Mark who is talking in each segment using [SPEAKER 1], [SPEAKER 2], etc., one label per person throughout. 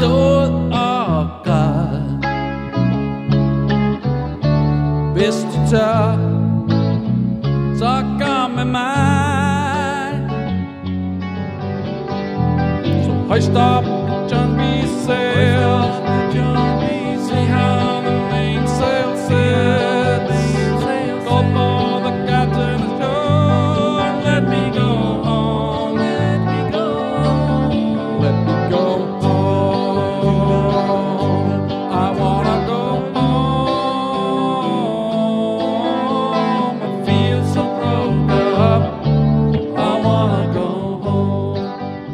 [SPEAKER 1] stole our God. Best to tell, so come in mind. So hoist up John B. sails, see how the mainsail sets. Go for the captain's shore, let me go home, let me go home, let me go home. I wanna go home. I feel so broke up, I wanna go home.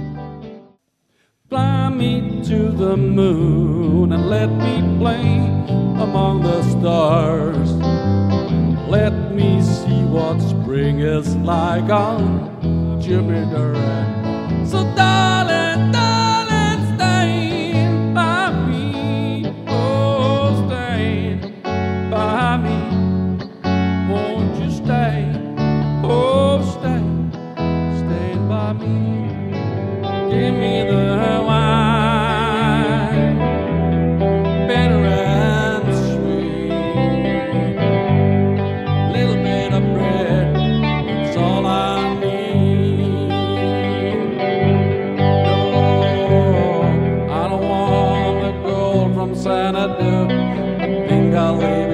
[SPEAKER 1] Fly me to the moon and let me play among the stars. Let me see what spring is like on Jupiter. So darling, darling, stay by me. Oh, stay by me. Won't you stay? Oh, stay, stay by me. Give me the wine, bitter and sweet. Little bit of bread, it's all I need. No, I don't want the gold from Xanadu. I think I'll leave